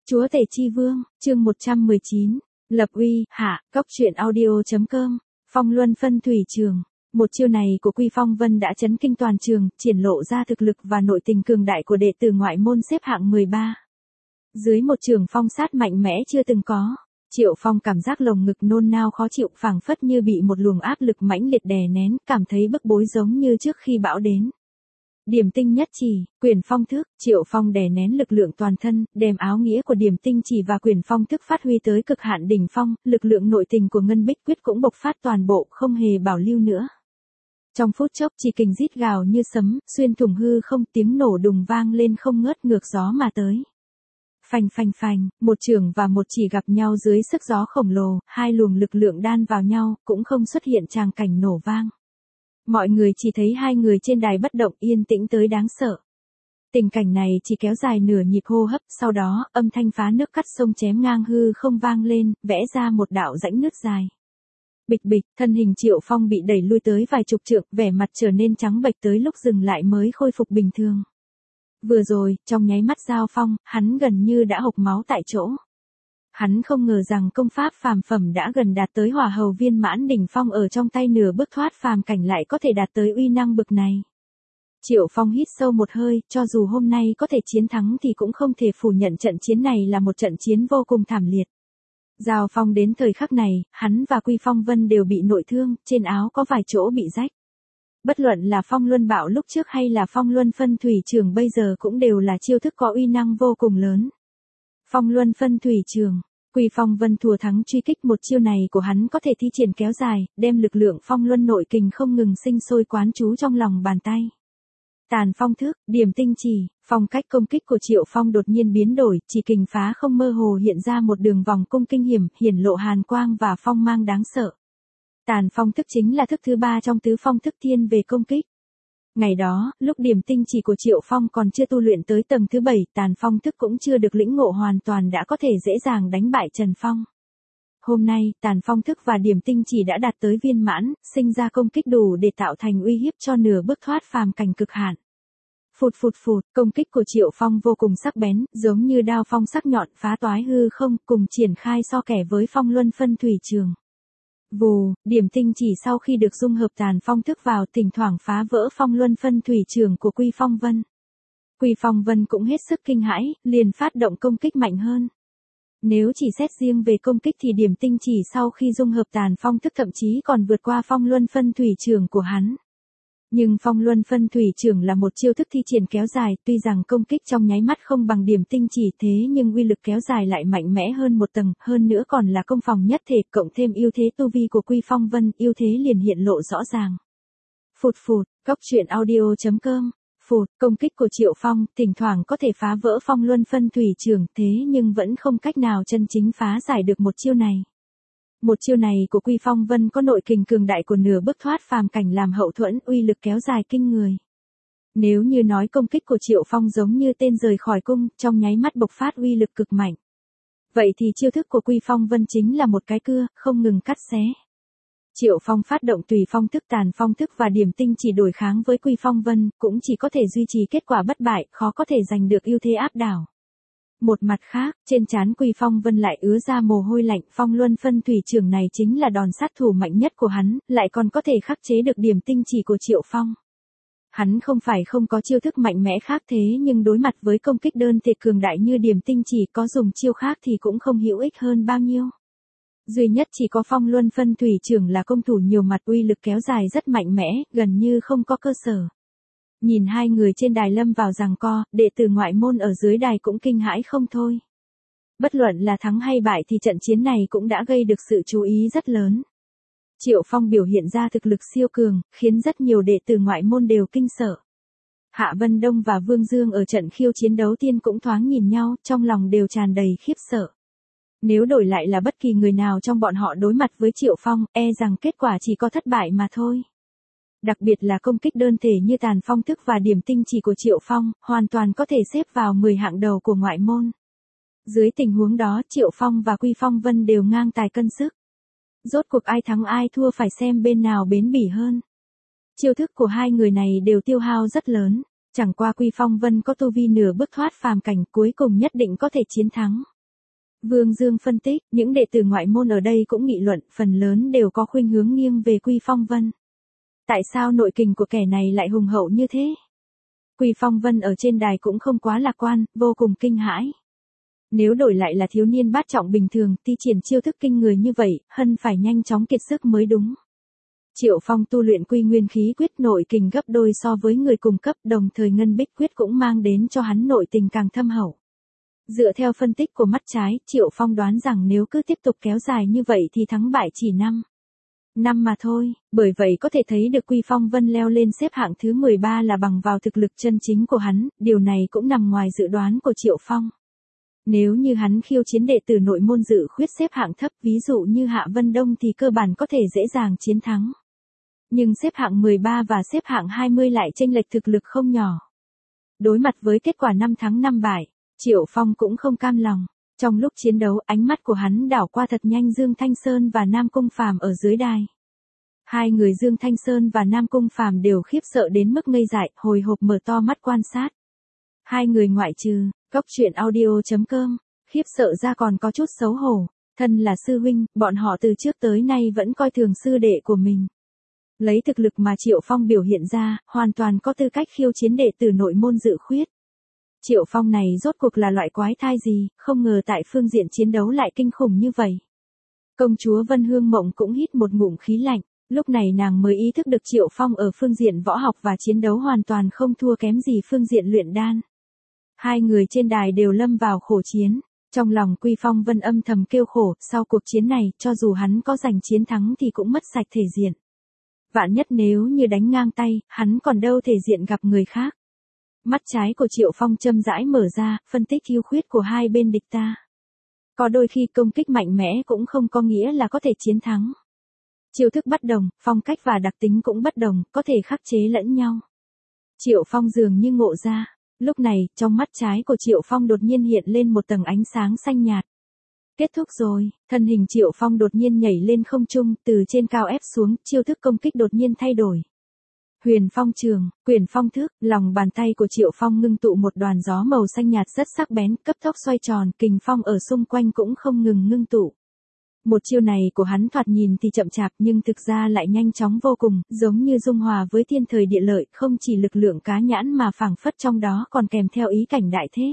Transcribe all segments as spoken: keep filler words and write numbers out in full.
Chúa Tể Chi Vương, chương một trăm mười chín, lập uy, hạ, cóc truyện audio.com, Phong Luân Phân Thủy Trường. Một chiêu này của Quy Phong Vân đã chấn kinh toàn trường, triển lộ ra thực lực và nội tình cường đại của đệ tử ngoại môn xếp hạng mười ba. Dưới một trường phong sát mạnh mẽ chưa từng có, Triệu Phong cảm giác lồng ngực nôn nao khó chịu, phảng phất như bị một luồng áp lực mãnh liệt đè nén, cảm thấy bức bối giống như trước khi bão đến. Điểm tinh nhất chỉ, quyền phong thức, Triệu Phong đè nén lực lượng toàn thân, đem áo nghĩa của điểm tinh chỉ và quyền phong thức phát huy tới cực hạn đỉnh phong, lực lượng nội tình của Ngân Bích Quyết cũng bộc phát toàn bộ, không hề bảo lưu nữa. Trong phút chốc chỉ kình rít gào như sấm, xuyên thủng hư không, tiếng nổ đùng vang lên không ngớt, ngược gió mà tới. Phành phành phành, một trường và một chỉ gặp nhau dưới sức gió khổng lồ, hai luồng lực lượng đan vào nhau, cũng không xuất hiện tràng cảnh nổ vang. Mọi người chỉ thấy hai người trên đài bất động, yên tĩnh tới đáng sợ. Tình cảnh này chỉ kéo dài nửa nhịp hô hấp, sau đó, âm thanh phá nước cắt sông chém ngang hư không vang lên, vẽ ra một đạo rãnh nước dài. Bịch bịch, thân hình Triệu Phong bị đẩy lui tới vài chục trượng, vẻ mặt trở nên trắng bệch, tới lúc dừng lại mới khôi phục bình thường. Vừa rồi, trong nháy mắt giao phong, hắn gần như đã hộc máu tại chỗ. Hắn không ngờ rằng công pháp phàm phẩm đã gần đạt tới hỏa hầu viên mãn đỉnh phong ở trong tay, nửa bước thoát phàm cảnh lại có thể đạt tới uy năng bực này. Triệu Phong hít sâu một hơi, cho dù hôm nay có thể chiến thắng thì cũng không thể phủ nhận trận chiến này là một trận chiến vô cùng thảm liệt. Giao phong đến thời khắc này, hắn và Quy Phong Vân đều bị nội thương, trên áo có vài chỗ bị rách. Bất luận là Phong Luân Bạo lúc trước hay là Phong Luân Phân Thủy Trường bây giờ cũng đều là chiêu thức có uy năng vô cùng lớn. Phong Luân Phân Thủy Trường, Quy Phong Vân thua thắng truy kích, một chiêu này của hắn có thể thi triển kéo dài, đem lực lượng Phong Luân nội kình không ngừng sinh sôi quán trú trong lòng bàn tay. Tàn phong thức, điểm tinh chỉ, phong cách công kích của Triệu Phong đột nhiên biến đổi, chỉ kình phá không mơ hồ hiện ra một đường vòng cung kinh hiểm, hiển lộ hàn quang và phong mang đáng sợ. Tàn phong thức chính là thức thứ ba trong tứ phong thức thiên về công kích. Ngày đó, lúc điểm tinh chỉ của Triệu Phong còn chưa tu luyện tới tầng thứ bảy, tàn phong thức cũng chưa được lĩnh ngộ hoàn toàn đã có thể dễ dàng đánh bại Trần Phong. Hôm nay, tàn phong thức và điểm tinh chỉ đã đạt tới viên mãn, sinh ra công kích đủ để tạo thành uy hiếp cho nửa bước thoát phàm cảnh cực hạn. Phụt phụt phụt, công kích của Triệu Phong vô cùng sắc bén, giống như đao phong sắc nhọn phá toái hư không, cùng triển khai so kẻ với Phong Luân Phân Thủy Trường. Vù, điểm tinh chỉ sau khi được dung hợp tàn phong thức vào, thỉnh thoảng phá vỡ Phong Luân Phân Thủy Trường của Quy Phong Vân. Quy Phong Vân cũng hết sức kinh hãi, liền phát động công kích mạnh hơn. Nếu chỉ xét riêng về công kích thì điểm tinh chỉ sau khi dung hợp tàn phong thức thậm chí còn vượt qua Phong Luân Phân Thủy Trường của hắn. Nhưng Phong Luân Phân Thủy Trường là một chiêu thức thi triển kéo dài, tuy rằng công kích trong nháy mắt không bằng điểm tinh chỉ, thế nhưng uy lực kéo dài lại mạnh mẽ hơn một tầng, hơn nữa còn là công phòng nhất thể, cộng thêm ưu thế tu vi của Quy Phong Vân, ưu thế liền hiện lộ rõ ràng. Phụt phụt, cóc truyện audio.com. Phụt, công kích của Triệu Phong, thỉnh thoảng có thể phá vỡ Phong Luân Phân Thủy Trường, thế nhưng vẫn không cách nào chân chính phá giải được một chiêu này. Một chiêu này của Quy Phong Vân có nội kình cường đại của nửa bước thoát phàm cảnh làm hậu thuẫn, uy lực kéo dài kinh người. Nếu như nói công kích của Triệu Phong giống như tên rời khỏi cung, trong nháy mắt bộc phát uy lực cực mạnh. Vậy thì chiêu thức của Quy Phong Vân chính là một cái cưa, không ngừng cắt xé. Triệu Phong phát động tùy phong thức, tàn phong thức và điểm tinh chỉ đối kháng với Quy Phong Vân, cũng chỉ có thể duy trì kết quả bất bại, khó có thể giành được ưu thế áp đảo. Một mặt khác, trên trán Quy Phong Vân lại ứa ra mồ hôi lạnh, Phong Luân Phân Thủy Trường này chính là đòn sát thủ mạnh nhất của hắn, lại còn có thể khắc chế được điểm tinh chỉ của Triệu Phong. Hắn không phải không có chiêu thức mạnh mẽ khác, thế nhưng đối mặt với công kích đơn thể cường đại như điểm tinh chỉ, có dùng chiêu khác thì cũng không hữu ích hơn bao nhiêu. Duy nhất chỉ có Phong Luân Phân Thủy Trường là công thủ nhiều mặt, uy lực kéo dài rất mạnh mẽ, gần như không có cơ sở. Nhìn hai người trên đài lâm vào giằng co, đệ tử ngoại môn ở dưới đài cũng kinh hãi không thôi. Bất luận là thắng hay bại thì trận chiến này cũng đã gây được sự chú ý rất lớn. Triệu Phong biểu hiện ra thực lực siêu cường, khiến rất nhiều đệ tử ngoại môn đều kinh sợ. Hạ Vân Đông và Vương Dương ở trận khiêu chiến đấu tiên cũng thoáng nhìn nhau, trong lòng đều tràn đầy khiếp sợ. Nếu đổi lại là bất kỳ người nào trong bọn họ đối mặt với Triệu Phong, e rằng kết quả chỉ có thất bại mà thôi. Đặc biệt là công kích đơn thể như tàn phong thức và điểm tinh chỉ của Triệu Phong, hoàn toàn có thể xếp vào mười hạng đầu của ngoại môn. Dưới tình huống đó, Triệu Phong và Quy Phong Vân đều ngang tài cân sức. Rốt cuộc ai thắng ai thua phải xem bên nào bến bỉ hơn. Chiêu thức của hai người này đều tiêu hao rất lớn, chẳng qua Quy Phong Vân có tu vi nửa bước thoát phàm cảnh, cuối cùng nhất định có thể chiến thắng. Vương Dương phân tích, những đệ tử ngoại môn ở đây cũng nghị luận, phần lớn đều có khuynh hướng nghiêng về Quy Phong Vân. Tại sao nội kình của kẻ này lại hùng hậu như thế? Quy Phong Vân ở trên đài cũng không quá lạc quan, vô cùng kinh hãi. Nếu đổi lại là thiếu niên bát trọng bình thường, thi triển chiêu thức kinh người như vậy, hân phải nhanh chóng kiệt sức mới đúng. Triệu Phong tu luyện Quy Nguyên Khí Quyết, nội kình gấp đôi so với người cùng cấp, đồng thời Ngân Bích Quyết cũng mang đến cho hắn nội tình càng thâm hậu. Dựa theo phân tích của mắt trái, Triệu Phong đoán rằng nếu cứ tiếp tục kéo dài như vậy thì thắng bại chỉ năm. Năm mà thôi, bởi vậy có thể thấy được Quy Phong Vân leo lên xếp hạng thứ mười ba là bằng vào thực lực chân chính của hắn, điều này cũng nằm ngoài dự đoán của Triệu Phong. Nếu như hắn khiêu chiến đệ tử nội môn Dự Khuyết xếp hạng thấp, ví dụ như Hạ Vân Đông thì cơ bản có thể dễ dàng chiến thắng. Nhưng xếp hạng mười ba và xếp hạng hai mươi lại chênh lệch thực lực không nhỏ. Đối mặt với kết quả năm thắng năm bại, Triệu Phong cũng không cam lòng. Trong lúc chiến đấu, ánh mắt của hắn đảo qua thật nhanh Dương Thanh Sơn và Nam Cung Phàm ở dưới đài. Hai người Dương Thanh Sơn và Nam Cung Phàm đều khiếp sợ đến mức ngây dại, hồi hộp mở to mắt quan sát. Hai người ngoại trừ, Cốc Truyện Audio chấm com, khiếp sợ ra còn có chút xấu hổ. Thân là sư huynh, bọn họ từ trước tới nay vẫn coi thường sư đệ của mình. Lấy thực lực mà Triệu Phong biểu hiện ra, hoàn toàn có tư cách khiêu chiến đệ tử nội môn Dự Khuyết. Triệu Phong này rốt cuộc là loại quái thai gì, không ngờ tại phương diện chiến đấu lại kinh khủng như vậy. Công chúa Vân Hương Mộng cũng hít một ngụm khí lạnh, lúc này nàng mới ý thức được Triệu Phong ở phương diện võ học và chiến đấu hoàn toàn không thua kém gì phương diện luyện đan. Hai người trên đài đều lâm vào khổ chiến, trong lòng Quy Phong Vân âm thầm kêu khổ, sau cuộc chiến này, cho dù hắn có giành chiến thắng thì cũng mất sạch thể diện. Vạn nhất nếu như đánh ngang tay, hắn còn đâu thể diện gặp người khác. Mắt trái của Triệu Phong châm rãi mở ra, phân tích ưu khuyết của hai bên địch ta. Có đôi khi công kích mạnh mẽ cũng không có nghĩa là có thể chiến thắng. Chiêu thức bất đồng, phong cách và đặc tính cũng bất đồng, có thể khắc chế lẫn nhau. Triệu Phong dường như ngộ ra. Lúc này, trong mắt trái của Triệu Phong đột nhiên hiện lên một tầng ánh sáng xanh nhạt. Kết thúc rồi, thân hình Triệu Phong đột nhiên nhảy lên không trung, từ trên cao ép xuống, chiêu thức công kích đột nhiên thay đổi. Huyền Phong Trường, Quyền Phong Thức, lòng bàn tay của Triệu Phong ngưng tụ một đoàn gió màu xanh nhạt rất sắc bén, cấp tốc xoay tròn, kình phong ở xung quanh cũng không ngừng ngưng tụ. Một chiêu này của hắn thoạt nhìn thì chậm chạp nhưng thực ra lại nhanh chóng vô cùng, giống như dung hòa với thiên thời địa lợi, không chỉ lực lượng cá nhãn mà phảng phất trong đó còn kèm theo ý cảnh đại thế.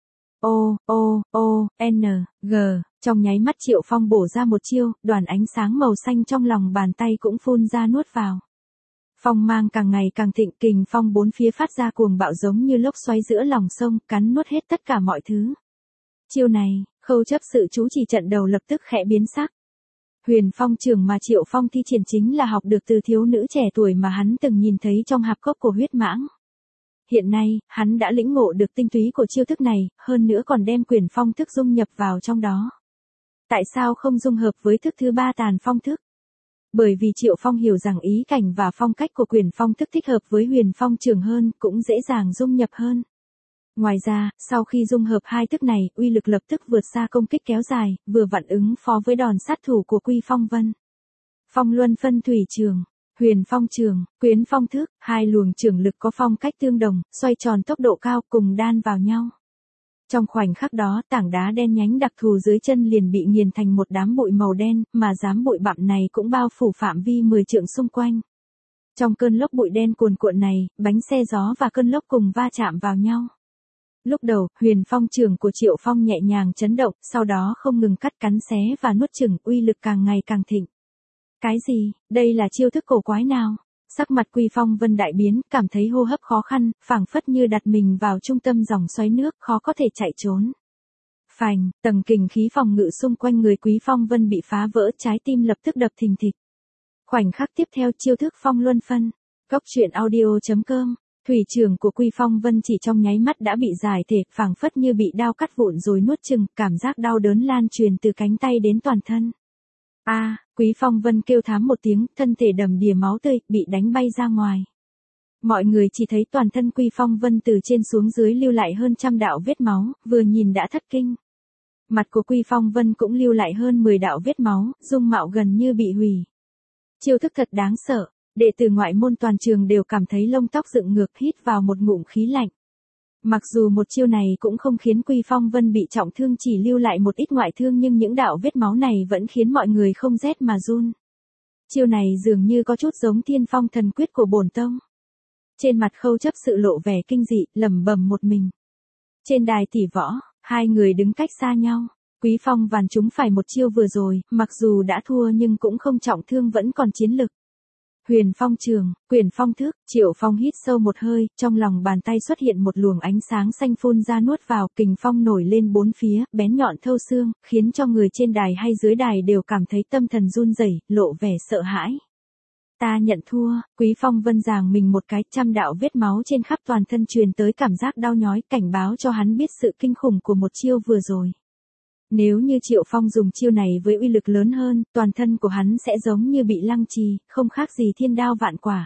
O, O, O, N, G, trong nháy mắt Triệu Phong bổ ra một chiêu, đoàn ánh sáng màu xanh trong lòng bàn tay cũng phun ra nuốt vào. Phong mang càng ngày càng thịnh, kình phong bốn phía phát ra cuồng bạo giống như lốc xoáy giữa lòng sông, cắn nuốt hết tất cả mọi thứ. Chiêu này, Khâu chấp sự chú chỉ trận đầu lập tức khẽ biến sắc. Huyền Phong Trường mà Triệu Phong thi triển chính là học được từ thiếu nữ trẻ tuổi mà hắn từng nhìn thấy trong hạp cốc của huyết mãng. Hiện nay, hắn đã lĩnh ngộ được tinh túy của chiêu thức này, hơn nữa còn đem Quyền Phong Thức dung nhập vào trong đó. Tại sao không dung hợp với thức thứ ba Tàn Phong Thức? Bởi vì Triệu Phong hiểu rằng ý cảnh và phong cách của Quyền Phong Thức thích hợp với Huyền Phong Trường hơn, cũng dễ dàng dung nhập hơn. Ngoài ra, sau khi dung hợp hai thức này, uy lực lập tức vượt xa công kích kéo dài, vừa vặn ứng phó với đòn sát thủ của Quy Phong Vân. Phong Luân Phân Thủy Trường, Huyền Phong Trường, Quyến Phong Thức, hai luồng trường lực có phong cách tương đồng, xoay tròn tốc độ cao cùng đan vào nhau. Trong khoảnh khắc đó, tảng đá đen nhánh đặc thù dưới chân liền bị nghiền thành một đám bụi màu đen, mà đám bụi bặm này cũng bao phủ phạm vi mười trượng xung quanh. Trong cơn lốc bụi đen cuồn cuộn này, bánh xe gió và cơn lốc cùng va chạm vào nhau. Lúc đầu, Huyền Phong Trường của Triệu Phong nhẹ nhàng chấn động, sau đó không ngừng cắt cắn xé và nuốt chửng, uy lực càng ngày càng thịnh. Cái gì, đây là chiêu thức cổ quái nào? Sắc mặt Quy Phong Vân đại biến, cảm thấy hô hấp khó khăn, phảng phất như đặt mình vào trung tâm dòng xoáy nước, khó có thể chạy trốn. Phành, tầng kình khí phòng ngự xung quanh người Quý Phong Vân bị phá vỡ, trái tim lập tức đập thình thịch. Khoảnh khắc tiếp theo chiêu thức Phong Luân Phân. Cốc Truyện Audio chấm com. Thủy trường của Quy Phong Vân chỉ trong nháy mắt đã bị giải thể, phảng phất như bị đao cắt vụn rồi nuốt chừng, cảm giác đau đớn lan truyền từ cánh tay đến toàn thân. A, à, Quý Phong Vân kêu thảm một tiếng, thân thể đầm đìa máu tươi, bị đánh bay ra ngoài. Mọi người chỉ thấy toàn thân Quy Phong Vân từ trên xuống dưới lưu lại hơn trăm đạo vết máu, vừa nhìn đã thất kinh. Mặt của Quy Phong Vân cũng lưu lại hơn mười đạo vết máu, dung mạo gần như bị hủy. Chiêu thức thật đáng sợ. Đệ tử ngoại môn toàn trường đều cảm thấy lông tóc dựng ngược, hít vào một ngụm khí lạnh. Mặc dù một chiêu này cũng không khiến Quy Phong Vân bị trọng thương, chỉ lưu lại một ít ngoại thương, nhưng những đạo vết máu này vẫn khiến mọi người không rét mà run. Chiêu này dường như có chút giống Thiên Phong Thần Quyết của bổn tông. Trên mặt Khâu Chấp Sự lộ vẻ kinh dị, lẩm bẩm một mình. Trên đài tỷ võ, hai người đứng cách xa nhau. Quý Phong Vàn chúng phải một chiêu vừa rồi, mặc dù đã thua nhưng cũng không trọng thương, vẫn còn chiến lực. Huyền Phong Trường, Quyền Phong Thức, Triệu Phong hít sâu một hơi, trong lòng bàn tay xuất hiện một luồng ánh sáng xanh phun ra nuốt vào, kình phong nổi lên bốn phía, bén nhọn thâu xương, khiến cho người trên đài hay dưới đài đều cảm thấy tâm thần run rẩy, lộ vẻ sợ hãi. Ta nhận thua. Quý Phong Vân giằng mình một cái, trăm đạo vết máu trên khắp toàn thân truyền tới cảm giác đau nhói, cảnh báo cho hắn biết sự kinh khủng của một chiêu vừa rồi. Nếu như Triệu Phong dùng chiêu này với uy lực lớn hơn, toàn thân của hắn sẽ giống như bị lăng trì, không khác gì thiên đao vạn quả.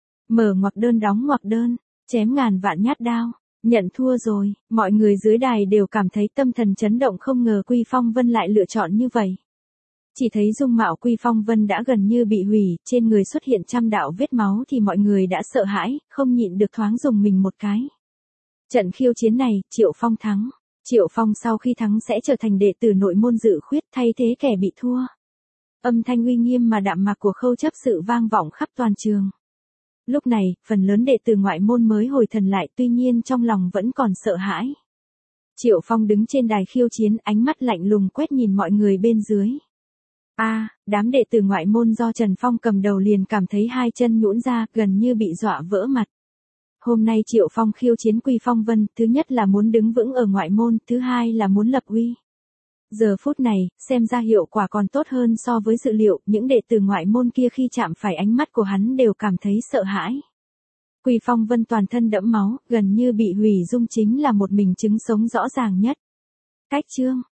Mở ngoặc đơn đóng ngoặc đơn, chém ngàn vạn nhát đao. Nhận thua rồi, mọi người dưới đài đều cảm thấy tâm thần chấn động, không ngờ Quy Phong Vân lại lựa chọn như vậy. Chỉ thấy dung mạo Quy Phong Vân đã gần như bị hủy, trên người xuất hiện trăm đạo vết máu thì mọi người đã sợ hãi, không nhịn được thoáng dùng mình một cái. Trận khiêu chiến này, Triệu Phong thắng. Triệu Phong sau khi thắng sẽ trở thành đệ tử nội môn dự khuyết, thay thế kẻ bị thua. Âm thanh uy nghiêm mà đạm mạc của Khâu Chấp Sự vang vọng khắp toàn trường. Lúc này, phần lớn đệ tử ngoại môn mới hồi thần lại, tuy nhiên trong lòng vẫn còn sợ hãi. Triệu Phong đứng trên đài khiêu chiến, ánh mắt lạnh lùng quét nhìn mọi người bên dưới. A, à, đám đệ tử ngoại môn do Trần Phong cầm đầu liền cảm thấy hai chân nhũn ra, gần như bị dọa vỡ mặt. Hôm nay Triệu Phong khiêu chiến Quy Phong Vân, thứ nhất là muốn đứng vững ở ngoại môn, thứ hai là muốn lập uy. Giờ phút này, xem ra hiệu quả còn tốt hơn so với dự liệu, những đệ tử ngoại môn kia khi chạm phải ánh mắt của hắn đều cảm thấy sợ hãi. Quy Phong Vân toàn thân đẫm máu, gần như bị hủy dung, chính là một mình chứng sống rõ ràng nhất. Cách chương